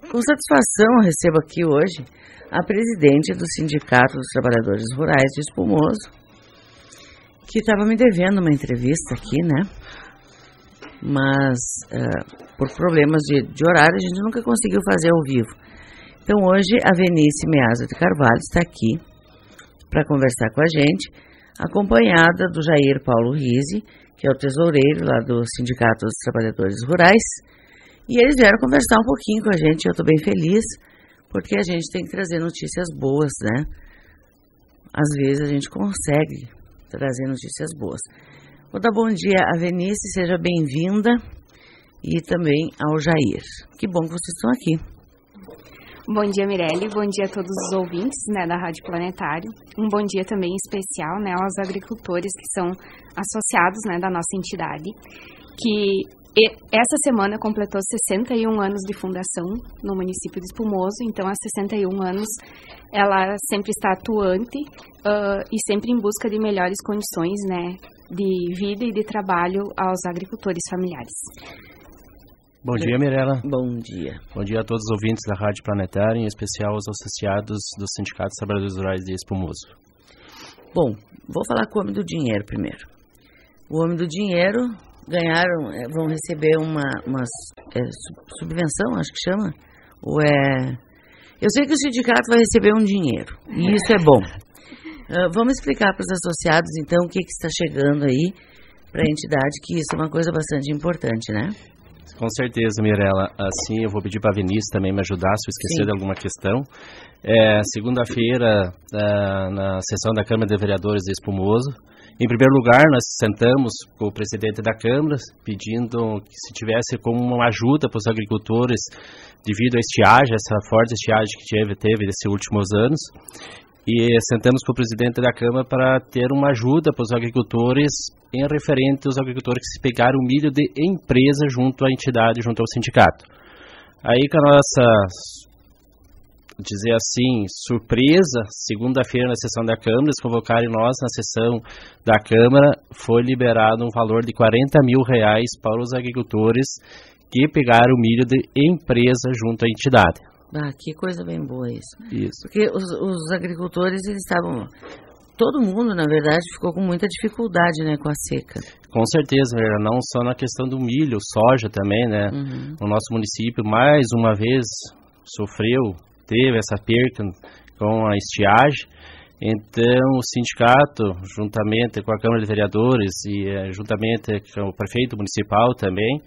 Com satisfação, recebo aqui hoje a presidente do Sindicato dos Trabalhadores Rurais de Espumoso, que estava me devendo uma entrevista aqui, né? Mas por problemas de horário a gente nunca conseguiu fazer ao vivo. Então hoje a Venice Meazza de Carvalho está aqui para conversar com a gente, acompanhada do Jair Paulo Rizzi, que é o tesoureiro lá do Sindicato dos Trabalhadores Rurais. E eles vieram conversar um pouquinho com a gente, eu estou bem feliz, porque a gente tem que trazer notícias boas, né? Às vezes a gente consegue trazer notícias boas. Vou dar bom dia à Venice, seja bem-vinda, e também ao Jair. Que bom que vocês estão aqui. Bom dia, Mirelle, bom dia a todos os ouvintes, né, da Rádio Planetário. Um bom dia também especial, né, aos agricultores que são associados, né, da nossa entidade, que essa semana completou 61 anos de fundação no município de Espumoso. Então, há 61 anos, ela sempre está atuante e sempre em busca de melhores condições, né, de vida e de trabalho aos agricultores familiares. Bom dia, Mirella. Bom dia. Bom dia a todos os ouvintes da Rádio Planetária, em especial aos associados do Sindicato dos Trabalhadores Rurais de Espumoso. Bom, vou falar com o Homem do Dinheiro primeiro. O Homem do Dinheiro vão receber uma subvenção, acho que chama, ou eu sei que o sindicato vai receber um dinheiro, e isso é bom. Vamos explicar para os associados, então, o que está chegando aí para a entidade, que isso é uma coisa bastante importante, né? Com certeza, Mirella. Assim, eu vou pedir para a Venice também me ajudar, se eu esquecer de alguma questão. Segunda-feira, na sessão da Câmara de Vereadores de Espumoso, em primeiro lugar, nós sentamos com o presidente da Câmara, pedindo que se tivesse como uma ajuda para os agricultores devido à estiagem, essa forte estiagem que teve nesses últimos anos. E sentamos com o presidente da Câmara para ter uma ajuda para os agricultores em referente aos agricultores que se pegaram milho de empresa junto à entidade, junto ao sindicato. Aí, com a nossa, dizer assim, surpresa, segunda-feira na sessão da Câmara, eles convocaram nós na sessão da Câmara, foi liberado um valor de R$40 mil para os agricultores que pegaram milho de empresa junto à entidade. Que coisa bem boa isso. Isso. Porque os agricultores, eles estavam... Todo mundo, na verdade, ficou com muita dificuldade, né, com a seca. Com certeza, não só na questão do milho, soja também, né? Uhum. O nosso município, mais uma vez, teve essa perca com a estiagem. Então, o sindicato, juntamente com a Câmara de Vereadores e juntamente com o prefeito municipal também,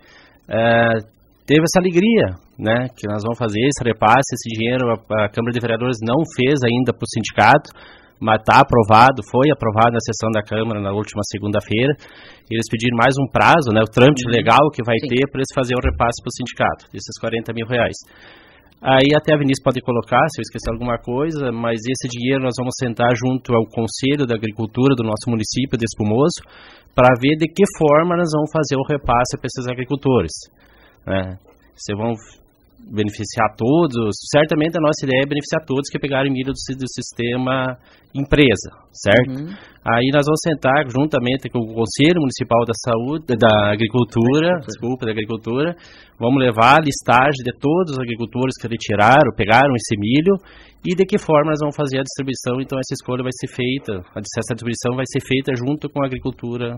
teve essa alegria, né, que nós vamos fazer esse repasse, esse dinheiro a Câmara de Vereadores não fez ainda para o sindicato, mas está aprovado, foi aprovado na sessão da Câmara na última segunda-feira. Eles pediram mais um prazo, né, o trâmite legal que vai ter para eles fazerem o repasse para o sindicato, desses R$40 mil. Aí até a Vinícius pode colocar, se eu esquecer alguma coisa, mas esse dinheiro nós vamos sentar junto ao Conselho da Agricultura do nosso município de Espumoso, para ver de que forma nós vamos fazer o repasse para esses agricultores. Vocês vão beneficiar todos, certamente a nossa ideia é beneficiar todos que pegaram milho do sistema empresa, certo? Uhum. Aí nós vamos sentar juntamente com o Conselho Municipal da Saúde, da Agricultura, vamos levar a listagem de todos os agricultores que retiraram, pegaram esse milho e de que forma nós vamos fazer a distribuição. Então essa escolha vai ser feita, essa distribuição vai ser feita junto com a Agricultura,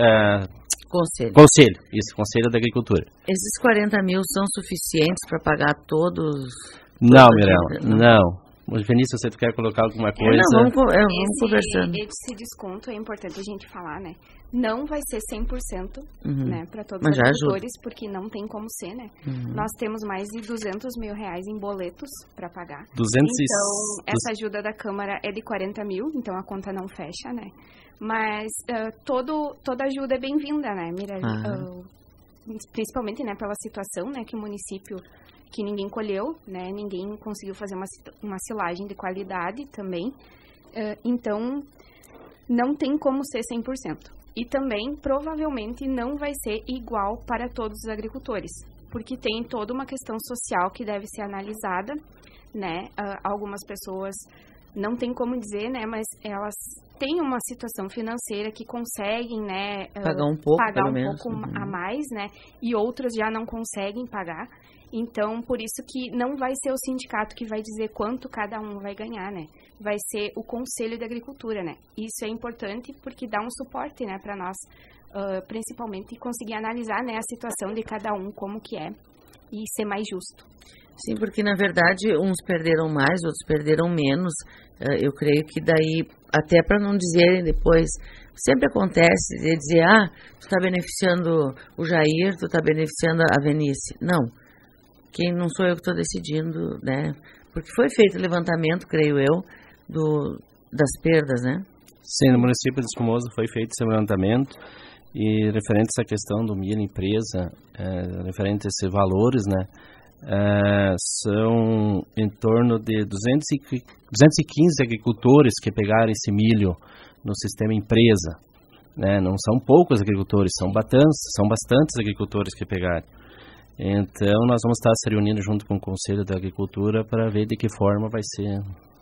Conselho da Agricultura. Esses 40 mil são suficientes para pagar todos? Não, Mirella, não. Vinícius, você quer colocar alguma coisa? Não, vamos conversando. Esse desconto é importante a gente falar, né? Não vai ser 100%, né, para todos mas os agricultores, porque não tem como ser, né? Nós temos mais de R$200 mil em boletos para pagar. Então, essa ajuda da Câmara é de 40 mil, então a conta não fecha, né? Mas toda ajuda é bem-vinda, né, Mirelle? Principalmente, né, pela situação, né, que o município, que ninguém colheu, né, ninguém conseguiu fazer uma silagem de qualidade também. Então, não tem como ser 100%. E também, provavelmente, não vai ser igual para todos os agricultores, porque tem toda uma questão social que deve ser analisada, né? Algumas pessoas, não tem como dizer, né, mas elas têm uma situação financeira que conseguem, né, pagar um pouco a mais, né, e outras já não conseguem pagar. Então, por isso que não vai ser o sindicato que vai dizer quanto cada um vai ganhar, né? Vai ser o Conselho de Agricultura, né? Isso é importante porque dá um suporte, né, para nós, principalmente conseguir analisar, né, a situação de cada um, como que é, e ser mais justo. Sim, porque na verdade uns perderam mais, outros perderam menos. Eu creio que daí, até para não dizerem depois, sempre acontece de dizer, tu está beneficiando o Jair, tu está beneficiando a Venice. Não, quem não sou eu que estou decidindo, né? Porque foi feito o levantamento, creio eu, das perdas, né? Sim, no município de Espumoso foi feito esse levantamento e referente a essa questão do milho empresa, referente a esses valores, né? São em torno de 215 agricultores que pegaram esse milho no sistema empresa, né? Não são poucos agricultores, são bastantes agricultores que pegaram. Então nós vamos estar se reunindo junto com o Conselho da Agricultura para ver de que forma vai ser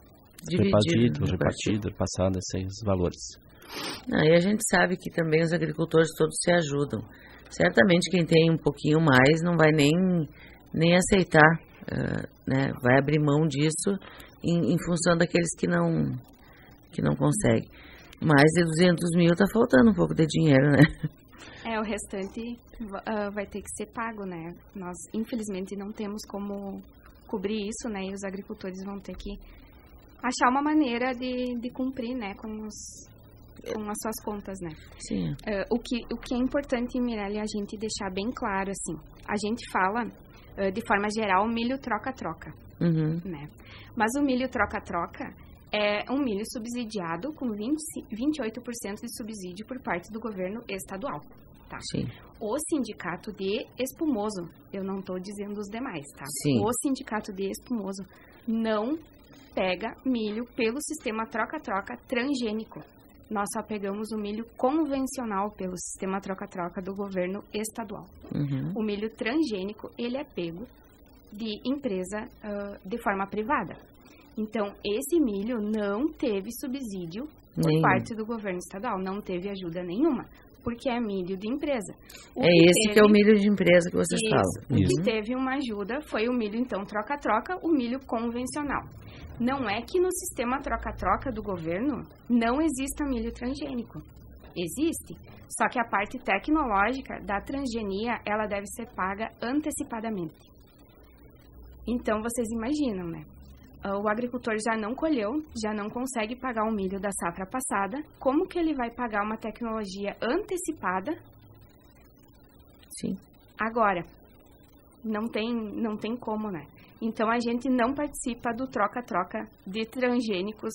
repartido, passado esses valores. E a gente sabe que também os agricultores todos se ajudam. Certamente quem tem um pouquinho mais não vai nem aceitar, né? Vai abrir mão disso em função daqueles que não conseguem. Mais de 200 mil está faltando um pouco de dinheiro, né? O restante vai ter que ser pago, né? Nós, infelizmente, não temos como cobrir isso, né? E os agricultores vão ter que achar uma maneira de cumprir, né? Com as suas contas, né? Sim. O que é importante, Mirelle, a gente deixar bem claro, assim, a gente fala, de forma geral, milho troca-troca, né? Mas o milho troca-troca é um milho subsidiado com 28% de subsídio por parte do governo estadual, tá? Sim. O sindicato de Espumoso, eu não estou dizendo os demais, tá? Sim. O sindicato de Espumoso não pega milho pelo sistema troca-troca transgênico. Nós só pegamos o milho convencional pelo sistema troca-troca do governo estadual. O milho transgênico, ele é pego de empresa de forma privada. Então, esse milho não teve subsídio por parte do governo estadual, não teve ajuda nenhuma, porque é milho de empresa. Que é o milho de empresa que vocês falam. O que teve uma ajuda foi o milho, então, troca-troca, o milho convencional. Não é que no sistema troca-troca do governo não exista milho transgênico. Existe, só que a parte tecnológica da transgenia, ela deve ser paga antecipadamente. Então, vocês imaginam, né? O agricultor já não colheu, já não consegue pagar o milho da safra passada. Como que ele vai pagar uma tecnologia antecipada? Sim. Agora, não tem como, né? Então, a gente não participa do troca-troca de transgênicos.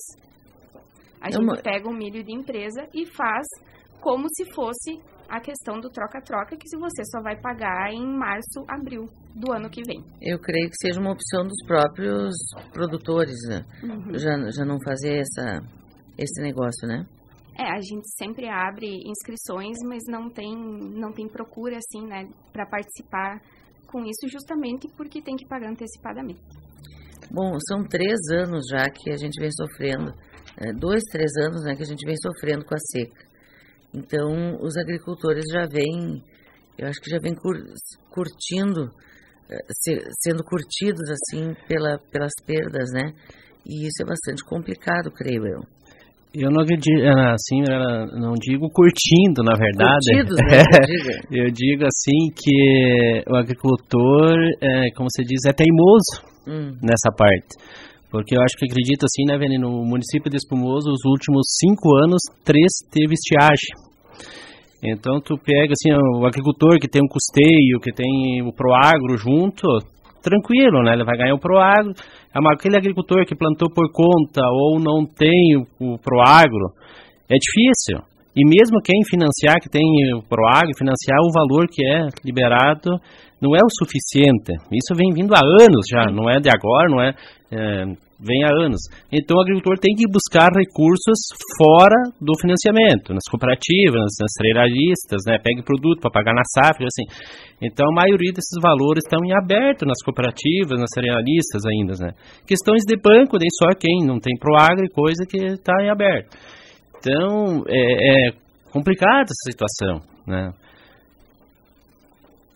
A gente pega o milho de empresa e faz como se fosse a questão do troca-troca, que se você só vai pagar em março, abril do ano que vem. Eu creio que seja uma opção dos próprios produtores, né? Já não fazer esse negócio, né? A gente sempre abre inscrições, mas não tem procura, assim, né, para participar com isso, justamente porque tem que pagar antecipadamente. Bom, são 3 anos já que a gente vem sofrendo, 2, 3 anos, né, que a gente vem sofrendo com a seca. Então, os agricultores eu acho que já vem curtindo, sendo curtidos, assim, pelas perdas, né? E isso é bastante complicado, creio eu. Eu não acredito, assim, não digo curtindo, na verdade. Curtidos, né? Eu digo assim que o agricultor, como você diz, é teimoso nessa parte. Porque eu acho que acredito assim, né, Vene, no município de Espumoso, os últimos 5 anos, 3 teve estiagem. Então tu pega assim, o agricultor que tem um custeio, que tem o Proagro junto, tranquilo, né? Ele vai ganhar o Proagro. Aquele agricultor que plantou por conta ou não tem o Proagro, é difícil. E mesmo quem financiar, que tem o Proagro, financiar o valor que é liberado, não é o suficiente. Isso vem vindo há anos já, não é de agora, não é, vem há anos. Então o agricultor tem que buscar recursos fora do financiamento, nas cooperativas, nas cerealistas, né? Pega produto para pagar na safra, assim. Então a maioria desses valores estão em aberto nas cooperativas, nas cerealistas ainda, né? Questões de banco, daí só quem não tem Proagro e coisa que está em aberto. Então é complicada essa situação, né?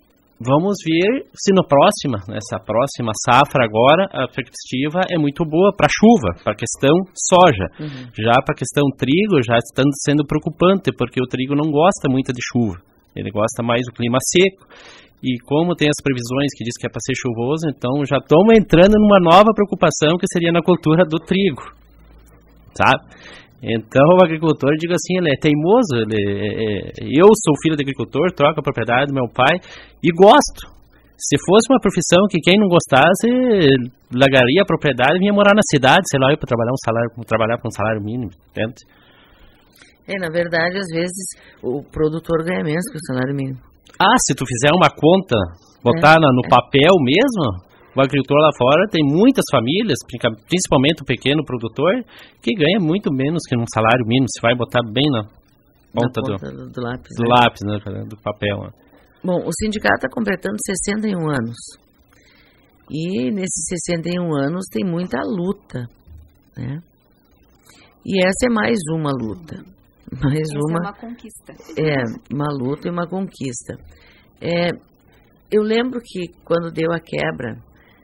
vamos ver se nessa próxima safra agora, a perspectiva é muito boa para chuva, para a questão soja. Já para a questão trigo, já está sendo preocupante, porque o trigo não gosta muito de chuva. Ele gosta mais do clima seco. E como tem as previsões que diz que é para ser chuvoso, então já estamos entrando numa nova preocupação que seria na cultura do trigo, sabe? Então o agricultor, digo assim, ele é teimoso, eu sou filho de agricultor, troco a propriedade do meu pai e gosto. Se fosse uma profissão que quem não gostasse, largaria a propriedade e vinha morar na cidade, sei lá, para trabalhar com um salário mínimo, entende? Na verdade, às vezes, o produtor ganha menos que o salário mínimo. Se tu fizer uma conta, botar no papel mesmo, o agricultor lá fora tem muitas famílias, principalmente o pequeno produtor, que ganha muito menos que um salário mínimo. Se vai botar bem na ponta do lápis. Do lápis, né, do papel. Né? Bom, o sindicato está completando 61 anos. E nesses 61 anos tem muita luta, né? E essa é mais uma luta. Essa é uma conquista. Uma luta e uma conquista. Eu lembro que quando deu a quebra,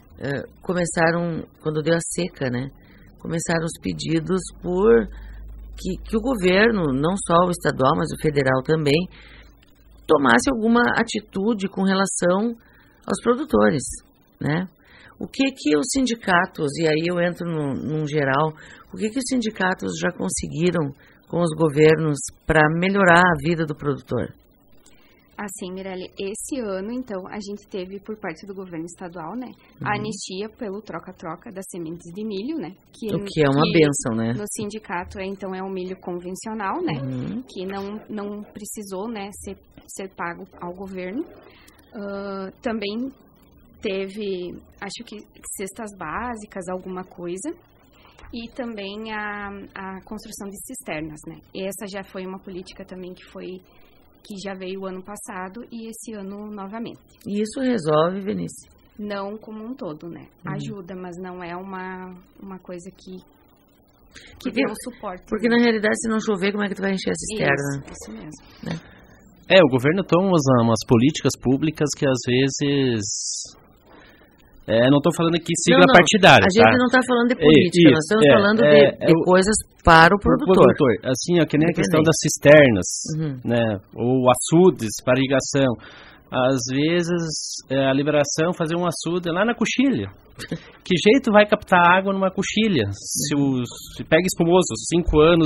quando deu a seca, né? Começaram os pedidos por que o governo, não só o estadual, mas o federal também, tomasse alguma atitude com relação aos produtores, né? O que os sindicatos, e aí eu entro num geral, o que os sindicatos já conseguiram com os governos para melhorar a vida do produtor? Assim, Mirelle, esse ano, então, a gente teve por parte do governo estadual, né, a anistia pelo troca-troca das sementes de milho, né? O que é uma bênção, né? No sindicato, então, é um milho convencional, né? Que não precisou, né, ser pago ao governo. Também teve, acho que cestas básicas, alguma coisa. E também a construção de cisternas, né? E essa já foi uma política também que já veio o ano passado e esse ano novamente. E isso resolve, Vinícius? Não como um todo, né? Ajuda, mas não é uma coisa que dê um suporte. Porque na realidade, se não chover, como é que tu vai encher a cisterna? Isso mesmo. Né? O governo toma umas políticas públicas que às vezes... não estou falando aqui sigla partidária. A gente não está falando de política, nós estamos falando de coisas para o produtor. Assim, que nem a questão das cisternas, né, ou açudes para irrigação. Às vezes, a liberação fazer um açude lá na coxilha. Que jeito vai captar água numa coxilha? Se pega espumoso, 5 anos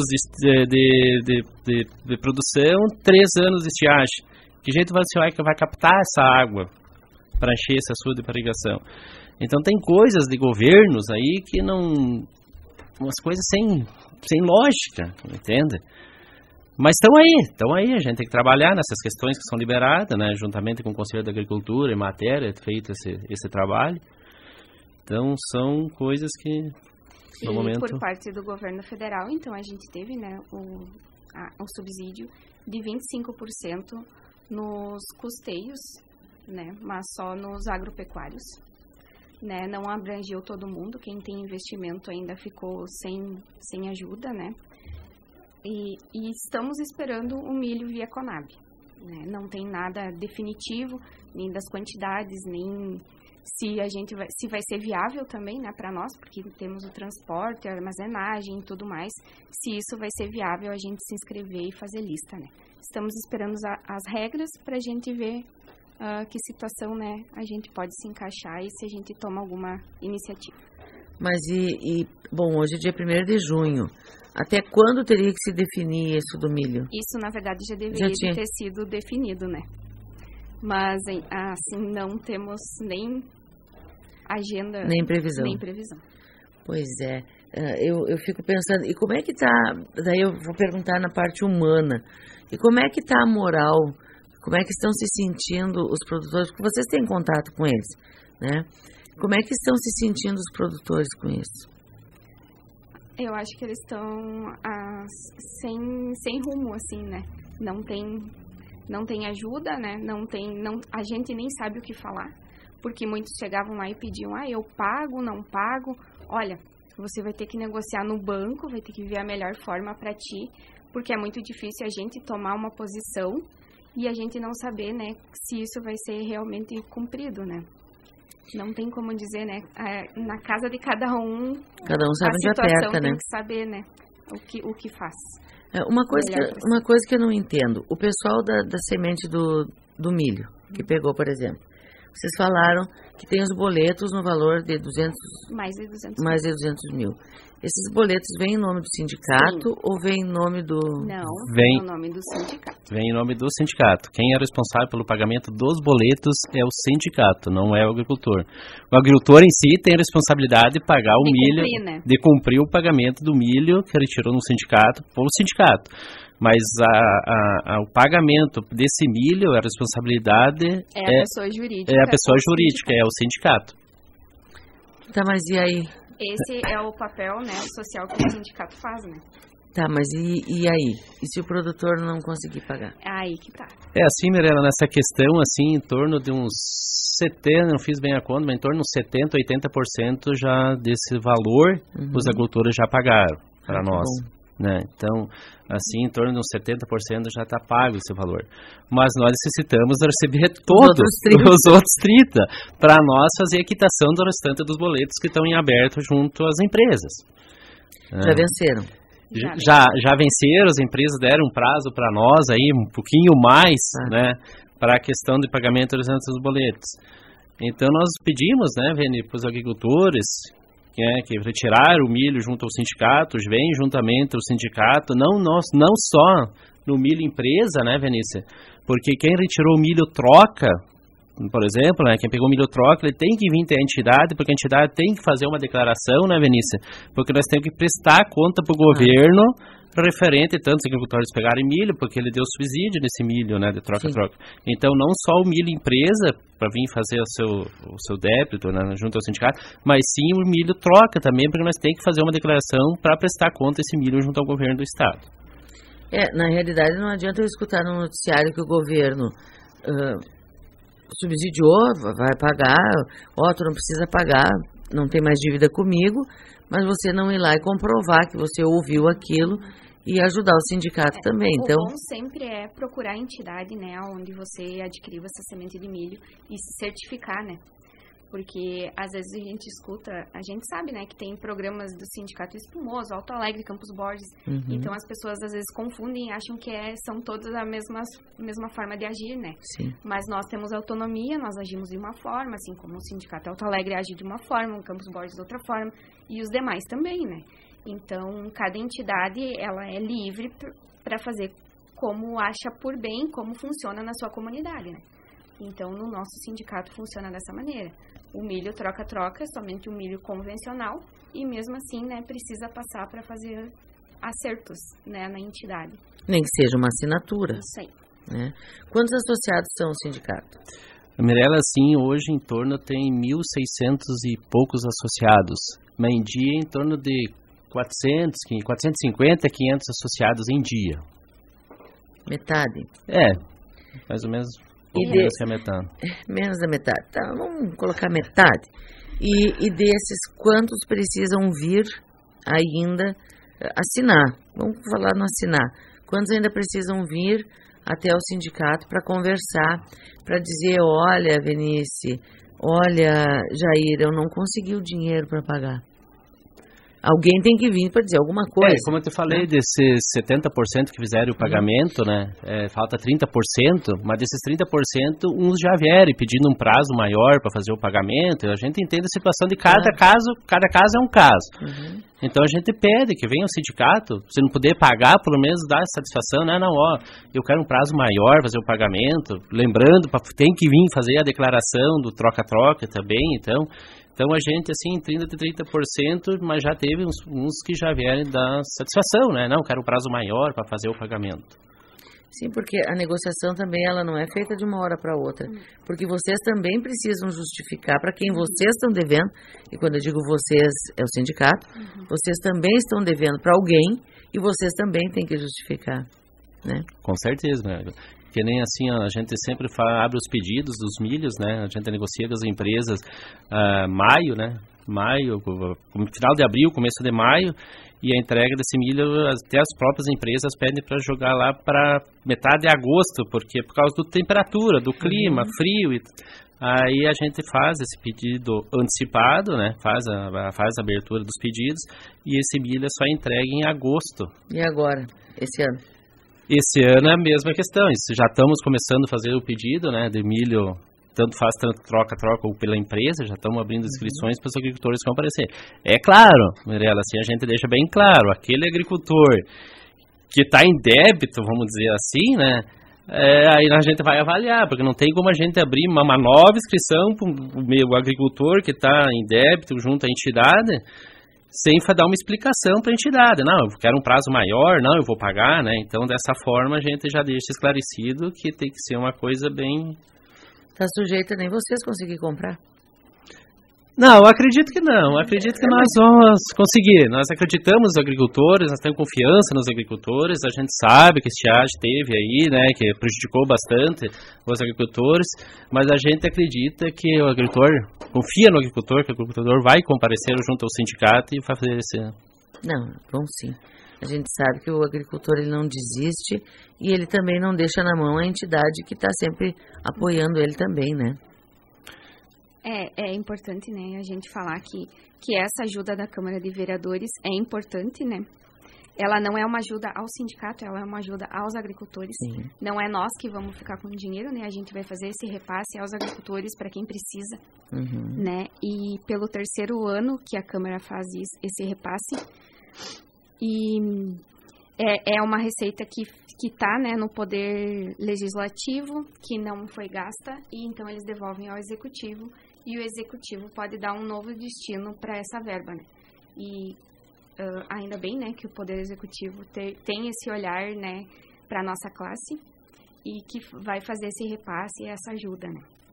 de produção, 3 anos de estiagem. Que jeito você vai captar essa água para encher esse açude para irrigação? Então tem coisas de governos aí que não... umas coisas sem lógica, entende? Mas estão aí, a gente tem que trabalhar nessas questões que são liberadas, né, juntamente com o Conselho da Agricultura e Matéria, feito esse trabalho. Então são coisas que no momento... por parte do governo federal, então a gente teve, né, o subsídio de 25% nos custeios, né, mas só nos agropecuários, né, não abrangeu todo mundo, quem tem investimento ainda ficou sem ajuda, né, e estamos esperando o milho via Conab, né, não tem nada definitivo, nem das quantidades, nem se vai ser viável também, né, para nós, porque temos o transporte, a armazenagem e tudo mais, se isso vai ser viável a gente se inscrever e fazer lista, né. Estamos esperando as regras para a gente ver que situação, né, a gente pode se encaixar e se a gente toma alguma iniciativa. Mas bom, hoje é dia 1º de junho. Até quando teria que se definir isso do milho? Isso, na verdade, já deveria ter sido definido, né? Mas, assim, não temos nem agenda... Nem previsão. Pois é. Eu fico pensando, e como é que está... Daí eu vou perguntar na parte humana. E como é que está a moral? Como é que estão se sentindo os produtores? Porque vocês têm contato com eles, né? Como é que estão se sentindo os produtores com isso? Eu acho que eles estão sem rumo, assim, né? Não tem ajuda, né? A gente nem sabe o que falar, porque muitos chegavam lá e pediam, eu pago, não pago. Olha, você vai ter que negociar no banco, vai ter que ver a melhor forma para ti, porque é muito difícil a gente tomar uma posição e a gente não saber, né, se isso vai ser realmente cumprido, né? Não tem como dizer, né, na casa de cada um sabe onde aperta, né? Tem que saber, né, o que faz. Uma coisa que eu não entendo, o pessoal da semente do milho, que pegou, por exemplo, vocês falaram que tem os boletos no valor de mais de 200 mil. Esses boletos vêm em nome do sindicato ou vêm em nome do... Não, vem em nome do sindicato. Vem em nome do sindicato. Quem é responsável pelo pagamento dos boletos é o sindicato, não é o agricultor. O agricultor em si tem a responsabilidade de pagar o milho, de cumprir o pagamento do milho que retirou no sindicato, pelo sindicato. Mas o pagamento desse milho, a responsabilidade a pessoa jurídica. É a pessoa jurídica, é o sindicato. Tá, mas e aí? Esse é o papel, né, social que o sindicato faz, né? Tá, mas e aí? E se o produtor não conseguir pagar? É aí que tá. É assim, Mirella, nessa questão, assim, em torno de uns 70%, não fiz bem a conta, mas em torno de uns 70%, 80% já desse valor, os agricultores já pagaram para nós. Né? Então, assim, em torno de uns 70% já está pago esse valor. Mas nós necessitamos receber todos os outros 30% para nós fazer a quitação do restante dos boletos que estão em aberto junto às empresas. Já venceram? Já venceram, as empresas deram um prazo para nós aí, um pouquinho mais, né, para a questão de pagamento dos restantes dos boletos. Então nós pedimos, né, Veni, para os agricultores que retiraram o milho junto ao sindicato, vem juntamente ao sindicato, não só no milho empresa, né, Vinícius? Porque quem retirou o milho troca, por exemplo, né, quem pegou o milho troca, ele tem que vir ter a entidade, porque a entidade tem que fazer uma declaração, né, Vinícius? Porque nós temos que prestar conta para o governo referente tanto os agricultores pegarem milho, porque ele deu subsídio nesse milho, né, de troca-troca. Então, não só o milho empresa, para vir fazer o seu débito, né, junto ao sindicato, mas sim o milho troca também, porque nós temos que fazer uma declaração para prestar conta desse milho junto ao governo do Estado. Na realidade, não adianta eu escutar no noticiário que o governo subsidiou, vai pagar, tu não precisa pagar, não tem mais dívida comigo, mas você não ir lá e comprovar que você ouviu aquilo e ajudar o sindicato também. Então, o bom sempre é procurar a entidade, né, onde você adquiriu essa semente de milho e se certificar, né? Porque às vezes a gente escuta, a gente sabe, né, que tem programas do Sindicato Espumoso, Alto Alegre, Campos Borges. Então as pessoas às vezes confundem e acham que são todas a mesma forma de agir, né? Sim. Mas nós temos autonomia, nós agimos de uma forma, assim como o Sindicato Alto Alegre age de uma forma, o Campos Borges de outra forma, e os demais também, né? Então cada entidade, ela é livre para fazer como acha por bem, como funciona na sua comunidade, né? Então no nosso sindicato funciona dessa maneira. O milho troca-troca, somente o milho convencional, e mesmo assim, né, precisa passar para fazer acertos, né, na entidade. Nem que seja uma assinatura. Isso aí. Né? Quantos associados são o sindicato? Mirella, sim, hoje em torno tem 1.600 e poucos associados. Mas em dia, em torno de 450, 500 associados em dia. Metade? Mais ou menos. Menos da metade. Tá, vamos colocar metade. E desses, quantos precisam vir ainda assinar? Vamos falar no assinar. Quantos ainda precisam vir até o sindicato para conversar, para dizer, olha, Venice, olha, Jair, eu não consegui o dinheiro para pagar. Alguém tem que vir para dizer alguma coisa. Como eu te falei, desses 70% que fizeram o pagamento, né, falta 30%, mas desses 30%, uns já vieram pedindo um prazo maior para fazer o pagamento. A gente entende a situação de cada caso é um caso. Então a gente pede que venha o sindicato, se não puder pagar, pelo menos dar satisfação, né? Eu quero um prazo maior fazer o pagamento, lembrando, tem que vir fazer a declaração do troca-troca também, então a gente, assim, 30%, mas já teve uns que já vieram dar satisfação, né? Não, quero um prazo maior para fazer o pagamento. Sim, porque a negociação também, ela não é feita de uma hora para outra. Porque vocês também precisam justificar para quem vocês estão devendo, e quando eu digo vocês, é o sindicato, vocês também estão devendo para alguém, e vocês também têm que justificar, né? Com certeza, né? Que nem assim, a gente sempre abre os pedidos dos milhos, né? A gente negocia com as empresas maio, né? Final de abril, começo de maio, E a entrega desse milho, até as próprias empresas pedem para jogar lá para metade de agosto, porque por causa da temperatura, do clima, frio. Aí a gente faz esse pedido antecipado, né? Faz a abertura dos pedidos, e esse milho é só entregue em agosto. E agora, esse ano? Esse ano é a mesma questão. Já estamos começando a fazer o pedido, né, de milho, tanto faz, tanto troca ou pela empresa, já estamos abrindo inscrições para os agricultores que vão aparecer. É claro, Mirella, assim, a gente deixa bem claro, aquele agricultor que está em débito, vamos dizer assim, né, aí a gente vai avaliar, porque não tem como a gente abrir uma nova inscrição para o agricultor que está em débito junto à entidade, sem dar uma explicação para a entidade. Não, eu quero um prazo maior, não, eu vou pagar, né? Então, dessa forma, a gente já deixa esclarecido que tem que ser uma coisa bem... Está sujeita nem vocês conseguir comprar? Não, acredito que não. Acredito que nós vamos conseguir. Nós acreditamos nos agricultores, nós temos confiança nos agricultores. A gente sabe que a estiagem teve aí, né, que prejudicou bastante os agricultores, mas a gente acredita que o agricultor, confia no agricultor, que o agricultor vai comparecer junto ao sindicato e vai fazer esse... Não, bom sim. A gente sabe que o agricultor ele não desiste e ele também não deixa na mão a entidade que está sempre apoiando ele também, né? É importante, né, a gente falar que essa ajuda da Câmara de Vereadores é importante, né? Ela não é uma ajuda ao sindicato, ela é uma ajuda aos agricultores. Sim. Não é nós que vamos ficar com o dinheiro, né? A gente vai fazer esse repasse aos agricultores para quem precisa, né? E pelo 3º ano que a Câmara faz esse repasse, e é uma receita que está, né, no Poder Legislativo, que não foi gasta, e então eles devolvem ao Executivo, e o Executivo pode dar um novo destino para essa verba, né? E ainda bem, né, que o Poder Executivo tem esse olhar, né, para a nossa classe, e que vai fazer esse repasse e essa ajuda,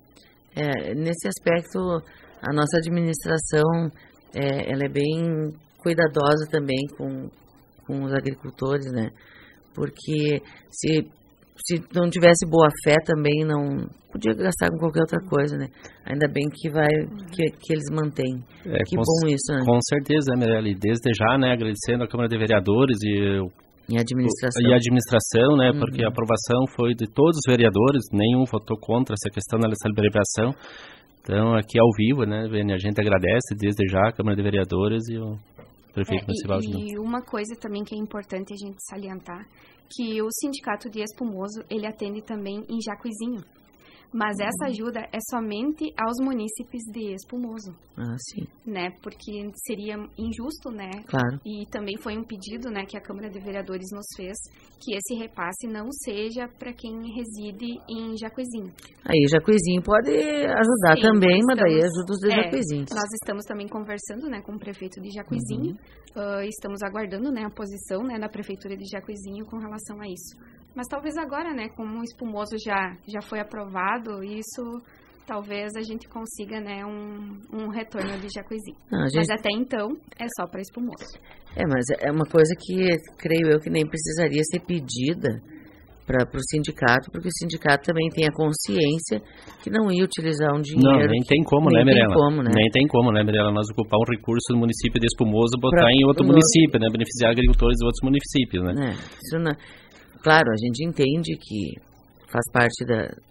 né? Nesse aspecto, a nossa administração, ela é bem cuidadosa também com os agricultores, né? Porque se não tivesse boa fé também, não podia gastar com qualquer outra coisa, né? Ainda bem que eles mantêm. Que bom isso, né? Com certeza, Mirella. Desde já, né, agradecendo a Câmara de Vereadores e a administração. Né? Porque a aprovação foi de todos os vereadores, nenhum votou contra essa questão da deliberação. Então, aqui ao vivo, né, a gente agradece desde já a Câmara de Vereadores e o prefeito municipal de Novo. E uma coisa também que é importante a gente salientar, que o Sindicato de Espumoso, ele atende também em Jacuizinho. Mas essa ajuda é somente aos munícipes de Espumoso. Ah, sim. Né? Porque seria injusto, né? Claro. E também foi um pedido, né, que a Câmara de Vereadores nos fez, que esse repasse não seja para quem reside em Jacuizinho. Aí Jacuizinho pode ajudar também, mas daí ajuda os de Jacuizinho. Nós estamos também conversando, né, com o prefeito de Jacuizinho. Estamos aguardando, né, a posição, né, da Prefeitura de Jacuizinho com relação a isso. Mas talvez agora, né, como o Espumoso já foi aprovado, isso talvez a gente consiga, né, um retorno de Jacuizinho. Mas até então é só para Espumoso. Mas é uma coisa que creio eu que nem precisaria ser pedida para o sindicato, porque o sindicato também tem a consciência que não ia utilizar um dinheiro... Não, nem tem como, né, Mirella? Nem tem como, né, Mirella? Nós ocupar um recurso do município de Espumoso e botar em outro município, né, beneficiar agricultores de outros municípios, né? Isso não... Claro, a gente entende que faz parte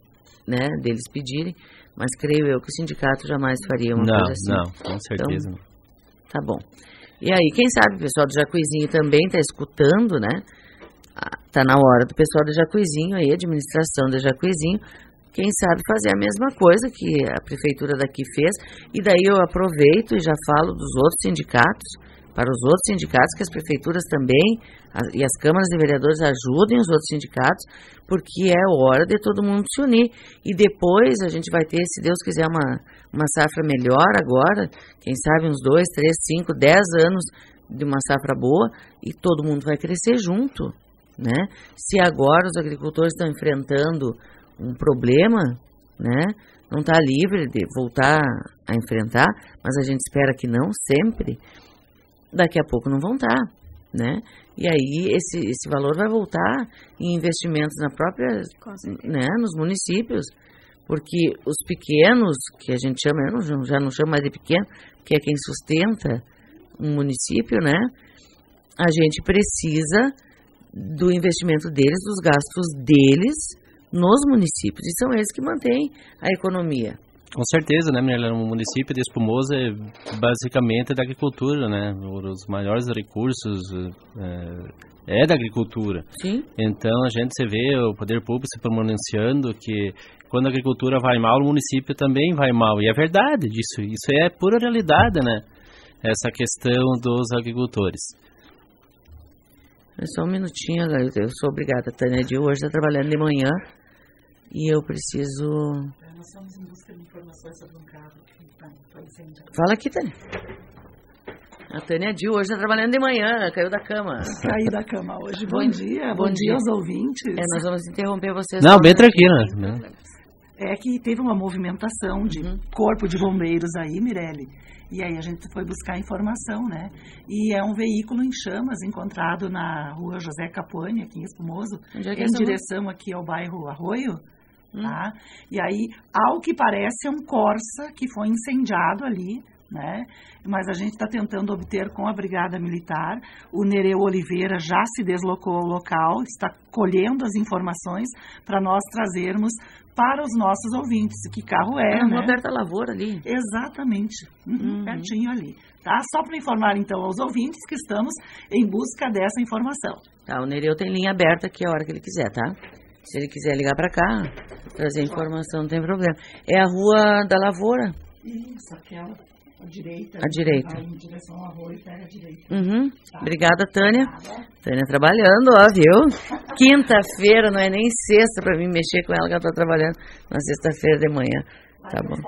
deles pedirem, mas creio eu que o sindicato jamais faria uma coisa assim. Não, com certeza. Então, tá bom. E aí, quem sabe o pessoal do Jacuizinho também está escutando, né? Tá na hora do pessoal do Jacuizinho aí, a administração do Jacuizinho, quem sabe fazer a mesma coisa que a prefeitura daqui fez. E daí eu aproveito e já falo dos outros sindicatos, para os outros sindicatos, que as prefeituras também e as câmaras de vereadores ajudem os outros sindicatos, porque é hora de todo mundo se unir. E depois a gente vai ter, se Deus quiser, uma safra melhor agora, quem sabe uns 2, 3, 5, 10 anos de uma safra boa, e todo mundo vai crescer junto, né? Se agora os agricultores estão enfrentando um problema, né? Não está livre de voltar a enfrentar, mas a gente espera que não sempre. Daqui a pouco não vão estar, né? E aí esse valor vai voltar em investimentos na própria, né, nos municípios, porque os pequenos, que a gente chama, já não chamo mais de pequeno, que é quem sustenta um município, né? a gente precisa do investimento deles, dos gastos deles nos municípios. E são eles que mantêm a economia. Com certeza, né, Mirella? O município de Espumoso é basicamente da agricultura, né? Os maiores recursos é da agricultura. Sim. Então, a gente se vê o poder público se pronunciando que quando a agricultura vai mal, o município também vai mal. E é verdade disso. Isso é pura realidade, né? Essa questão dos agricultores. Só um minutinho, eu sou obrigada, Tânia Dil hoje está trabalhando de manhã e eu preciso... Nós estamos em busca de informações sobre um carro que foi incendiado. Fala aqui, Tânia. A Tânia Dil hoje está trabalhando de manhã, caiu da cama. Caí da cama hoje. Bom dia, bom dia aos ouvintes. Nós vamos interromper vocês. Não, bem tranquila. É que teve uma movimentação de corpo de bombeiros aí, Mirelle. E aí a gente foi buscar informação, né? E é um veículo em chamas encontrado na rua José Capuani, aqui em Espumoso, em direção aqui ao bairro Arroio. Tá? E aí, ao que parece, é um Corsa que foi incendiado ali, né? Mas a gente está tentando obter com a Brigada Militar. O Nereu Oliveira já se deslocou ao local, está colhendo as informações para nós trazermos para os nossos ouvintes. Que carro é, né? Perto da lavoura ali. Exatamente, pertinho ali. Tá? Só para informar então aos ouvintes que estamos em busca dessa informação. Tá, o Nereu tem linha aberta aqui a hora que ele quiser, tá? Se ele quiser ligar para cá, trazer informação, não tem problema. É a Rua da Lavoura. Isso, aquela, à direita. À direita. Vai em direção ao arroio e pega à direita. Tá. Obrigada, Tânia. Tânia trabalhando, ó, viu? Quinta-feira, não é nem sexta para mim mexer com ela, que ela tá trabalhando na sexta-feira de manhã. Tá bom.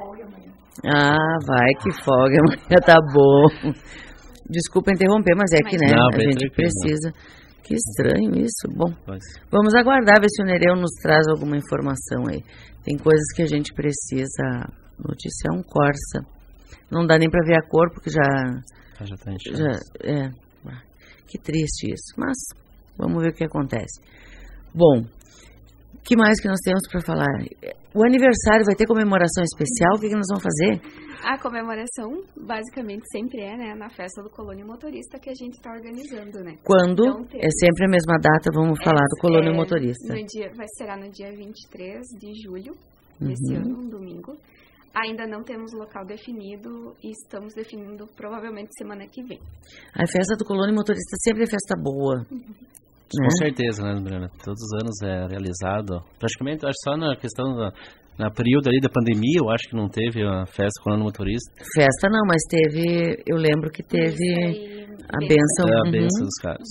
Ah, vai que folga amanhã, tá bom. Desculpa interromper, mas é que, né, a gente precisa... Que estranho isso. Bom, vamos aguardar, ver se o Nereu nos traz alguma informação aí. Tem coisas que a gente precisa noticiar. Um Corsa. Não dá nem para ver a cor, porque já tá enchendo. Que triste isso. Mas vamos ver o que acontece. Bom, o que mais que nós temos para falar? O aniversário vai ter comemoração especial? O que nós vamos fazer? A comemoração, basicamente, sempre é, né, na festa do Colônia Motorista que a gente está organizando, né? Quando? Então, é sempre a mesma data, vamos falar do Colônia Motorista. Será no dia 23 de julho desse ano, um domingo. Ainda não temos local definido e estamos definindo provavelmente semana que vem. A festa do Colônia Motorista sempre é festa boa. Com certeza, né, Bruna? Todos os anos é realizado. Praticamente, acho só na questão na período ali da pandemia, eu acho que não teve a festa com o motorista. Festa não, mas teve, eu lembro que teve a bênção. A bênção dos carros.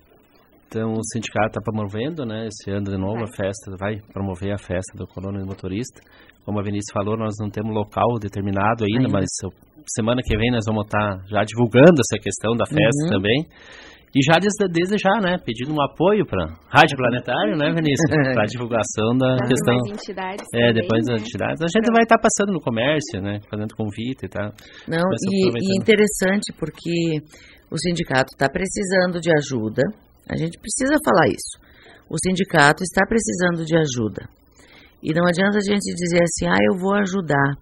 Então o sindicato está promovendo, né, esse ano de novo a festa, vai promover a festa do Colônia Motorista. Como a Vinícius falou, nós não temos local determinado ainda, mas semana que vem nós vamos estar já divulgando essa questão da festa também. E já desde já, né, pedindo um apoio para Rádio Planetário, né, Vinícius, para a divulgação da questão. Depois das entidades. A gente vai estar passando no comércio, né, fazendo convite e tal. Não, e interessante porque o sindicato está precisando de ajuda. A gente precisa falar isso. O sindicato está precisando de ajuda. E não adianta a gente dizer assim, eu vou ajudar.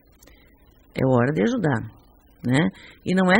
É hora de ajudar, né? E não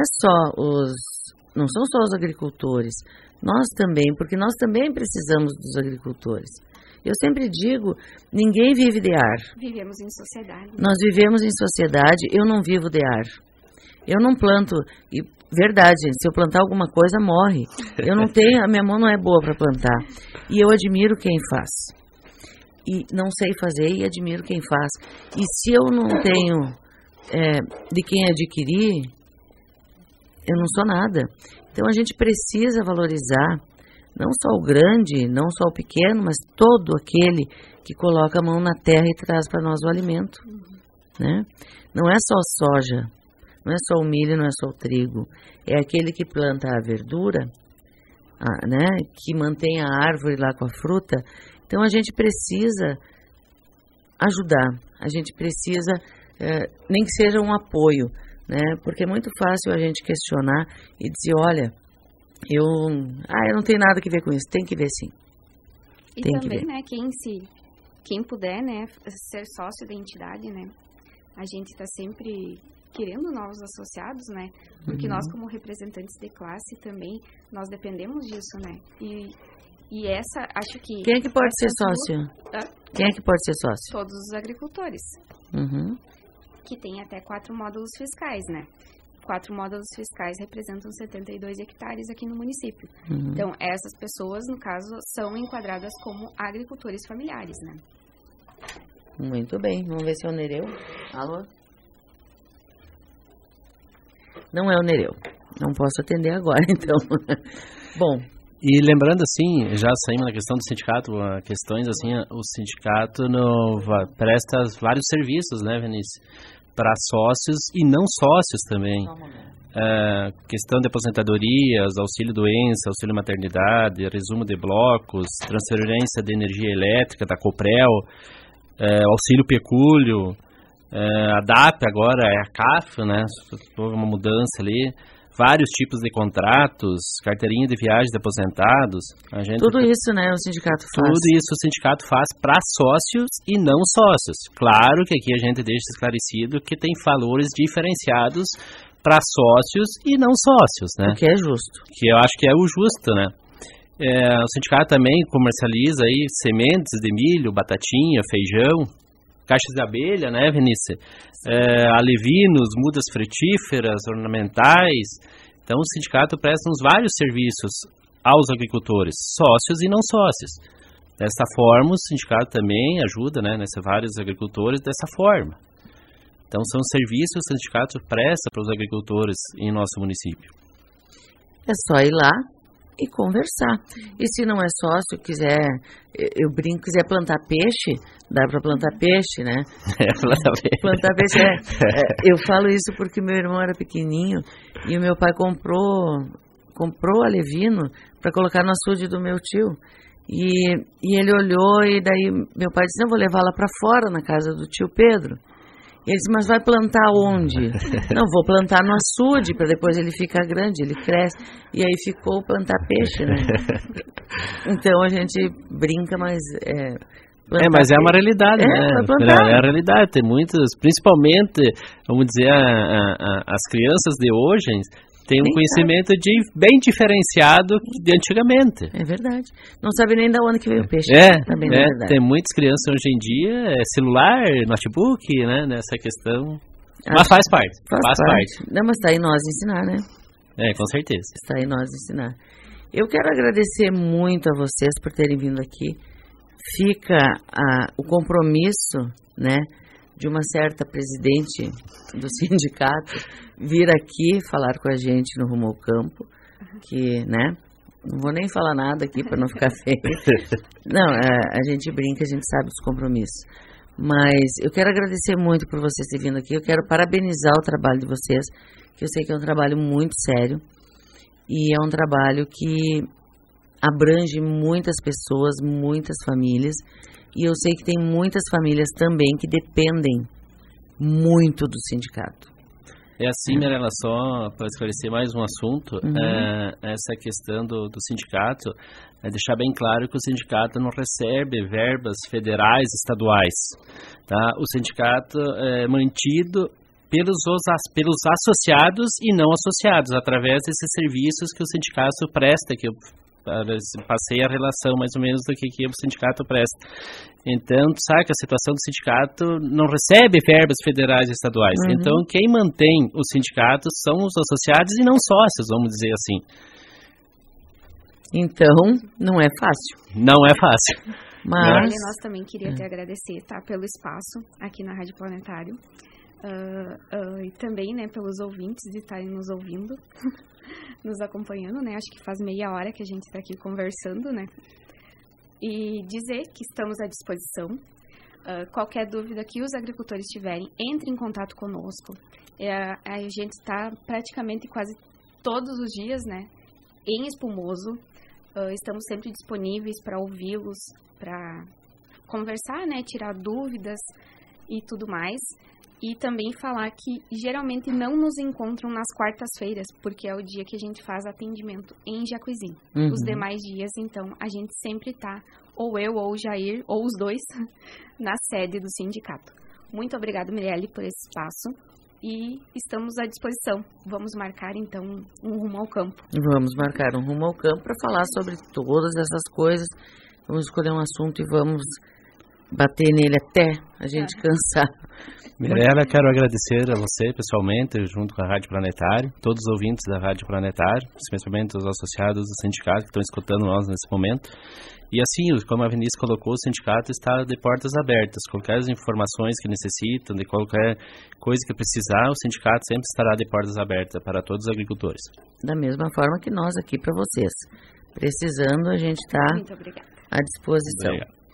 são só os agricultores, nós também, porque nós também precisamos dos agricultores. Eu sempre digo, ninguém vive de ar. Vivemos em sociedade. Nós vivemos em sociedade, eu não vivo de ar. Eu não planto, e verdade, gente, se eu plantar alguma coisa, morre. Eu não tenho, a minha mão não é boa para plantar. E eu admiro quem faz. E não sei fazer e admiro quem faz. E se eu não tenho de quem adquirir, eu não sou nada. Então a gente precisa valorizar não só o grande, não só o pequeno, mas todo aquele que coloca a mão na terra e traz para nós o alimento. Né? Não é só soja, não é só o milho, não é só o trigo. É aquele que planta a verdura, né? Que mantém a árvore lá com a fruta. Então a gente precisa ajudar, a gente precisa, nem que seja um apoio, né? Porque é muito fácil a gente questionar e dizer, olha, eu não tenho nada que ver com isso. Tem que ver, sim. E tem também, né, quem puder, né, ser sócio da entidade, né, a gente está sempre querendo novos associados, né? Porque nós, como representantes de classe também, nós dependemos disso, né? E essa, acho que... Quem é que pode ser sócio? Quem é que pode ser sócio? Todos os agricultores. Que tem até 4 módulos fiscais, né? 4 módulos fiscais representam 72 hectares aqui no município. Então, essas pessoas, no caso, são enquadradas como agricultores familiares, né? Muito bem. Vamos ver se é o Nereu. Alô? Não é o Nereu. Não posso atender agora, então. Bom... E lembrando, assim, já saímos na questão do sindicato, questões assim, o sindicato presta vários serviços, né, Vinícius, para sócios e não sócios também. Questão de aposentadorias, auxílio doença, auxílio maternidade, resumo de blocos, transferência de energia elétrica da Coprel, auxílio pecúlio, a DAP agora é a CAF, né, houve uma mudança ali. Vários tipos de contratos, carteirinha de viagem de aposentados. Tudo isso, né, o sindicato faz. Tudo isso o sindicato faz para sócios e não sócios. Claro que aqui a gente deixa esclarecido que tem valores diferenciados para sócios e não sócios, né? O que é justo. Que eu acho que é o justo, né? O sindicato também comercializa aí sementes de milho, batatinha, feijão, caixas de abelha, né, Vinícius? Alevinos, mudas frutíferas, ornamentais. Então, o sindicato presta uns vários serviços aos agricultores, sócios e não sócios. Dessa forma, o sindicato também ajuda, né, vários agricultores dessa forma. Então, são serviços que o sindicato presta para os agricultores em nosso município. É só ir lá e conversar. E se não é sócio, quiser, eu brinco, quiser plantar peixe, dá para plantar peixe, né? Plantar peixe, eu falo isso porque meu irmão era pequenininho e o meu pai comprou alevino para colocar no açude do meu tio. E ele olhou e daí meu pai disse, não, vou levar lá para fora, na casa do tio Pedro. E ele disse, mas vai plantar onde? Não, vou plantar no açude, para depois ele ficar grande, ele cresce. E aí ficou plantar peixe, né? Então a gente brinca, mas... mas é uma realidade, né? É a realidade, tem muitas, principalmente, vamos dizer, as crianças de hoje têm um conhecimento bem diferenciado de antigamente. É verdade. Não sabe nem de onde que veio o peixe. Também é verdade. Tem muitas crianças hoje em dia, celular, notebook, né, nessa questão. Mas faz parte. Faz parte. Não, mas está aí nós ensinar, né? Com certeza. Está aí nós ensinar. Eu quero agradecer muito a vocês por terem vindo aqui. Fica o compromisso, né, de uma certa presidente do sindicato vir aqui falar com a gente no Rumo ao Campo, que, né, não vou nem falar nada aqui para não ficar feio. Não, a gente brinca, a gente sabe dos compromissos. Mas eu quero agradecer muito por vocês terem vindo aqui, eu quero parabenizar o trabalho de vocês, que eu sei que é um trabalho muito sério, e é um trabalho que abrange muitas pessoas, muitas famílias, e eu sei que tem muitas famílias também que dependem muito do sindicato. É assim, Mirella, só para esclarecer mais um assunto, essa questão do sindicato, é deixar bem claro que o sindicato não recebe verbas federais, estaduais. Tá? O sindicato é mantido pelos associados e não associados, através desses serviços que o sindicato presta, que eu passei a relação mais ou menos do que o sindicato presta. Então, sabe que a situação do sindicato não recebe verbas federais e estaduais. Então, quem mantém o sindicato são os associados e não sócios, vamos dizer assim. Então, não é fácil. Não é fácil. Mas nós também queria te agradecer, tá, pelo espaço aqui na Rádio Planetário. E também, né, pelos ouvintes de estarem nos ouvindo, nos acompanhando, né? Acho que faz meia hora que a gente está aqui conversando, né? E dizer que estamos à disposição. Qualquer dúvida que os agricultores tiverem, entre em contato conosco. A gente está praticamente quase todos os dias, né, em Espumoso. Estamos sempre disponíveis para ouvi-los, para conversar, né, tirar dúvidas e tudo mais. E também falar que geralmente não nos encontram nas quartas-feiras, porque é o dia que a gente faz atendimento em Jacuizinho. Os demais dias, então, a gente sempre está, ou eu, ou o Jair, ou os dois, na sede do sindicato. Muito obrigada, Mirelle, por esse espaço. e estamos à disposição. Vamos marcar, então, um rumo ao campo. Vamos marcar um rumo ao campo para falar sobre todas essas coisas. Vamos escolher um assunto e vamos bater nele até a gente cansar. Mirella, quero agradecer a você pessoalmente, junto com a Rádio Planetário, todos os ouvintes da Rádio Planetário, especialmente os associados do sindicato que estão escutando nós nesse momento. E assim, como a Vinícius colocou, o sindicato está de portas abertas. Qualquer informações que necessitam, de qualquer coisa que precisar, o sindicato sempre estará de portas abertas para todos os agricultores. Da mesma forma que nós aqui para vocês. Precisando, a gente está à disposição. Obrigado.